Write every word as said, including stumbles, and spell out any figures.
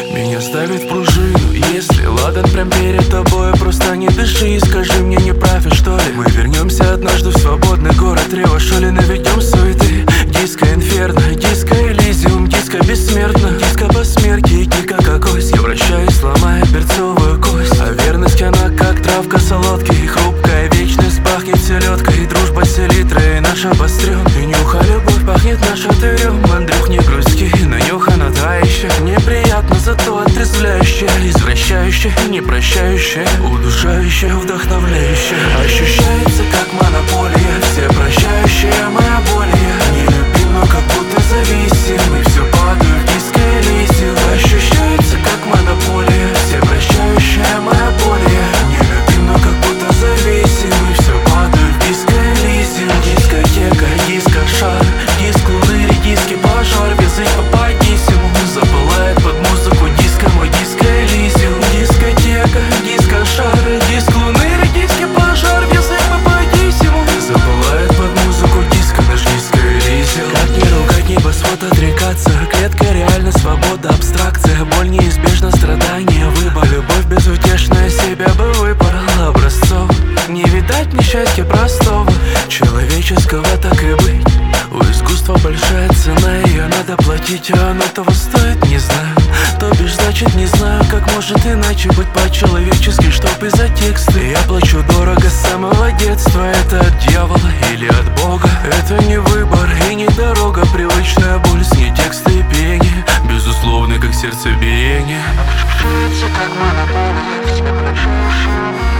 Меня ставит в пружину. Если ладан прям перед тобой, просто не дыши и скажи мне, не правь, что ли? Мы вернемся однажды в свободный город Рева, что ли наведем суеты? Диско инферно, диско элизиум, диско бессмертно, диско посмертие, дико как ось. Я вращаюсь, ломая перцовую кость. А верность она как травка солодкий, хрупкая вечность пахнет селедкой. Дружба селитры наша обострен, и нюха любовь пахнет наша тырем. Андрюх, не грусти, на нюха на та еще неприятно, зато отрезвляющая, извращающая, непрощающая, удушающая, вдохновляющая. Ощущается как монополия, все прощающая моя боль. Я не любим, но как будто зависим, и все падаю в диско элизиум. Ощущается как монополия, все прощающая моя боль. Я не любим, но как будто зависим, и все падаю в диско элизиум. Дискотека, диско-шар, диск луны, диски пожар, язык попадисиму запылает под музыку диско, мой диско элизиум. Дискотека, диско-шар, диск луны, диски пожар, язык попадисиму запылает под музыку диско, наш диско элизиум. Как не ругать небосвод, отрекаться, клетка реально свобода, абстракция, боль неизбежна, страдания, выбор, любовь безутешная, себя бы выбрал образцов. Не видать мне счастья простого, человеческого, так и быть. У искусства большая цена, ее надо платить, а оно того стоит, не знаю. То бишь значит не знаю, как может иначе быть по-человечески, чтоб из-за текста. Я плачу дорого с самого детства, это от дьявола или от Бога. Это не выбор и не дорога, привычная боль, с ней тексты и пение, безусловно, как сердцебиение. Ощущается как монополия, все прощающие.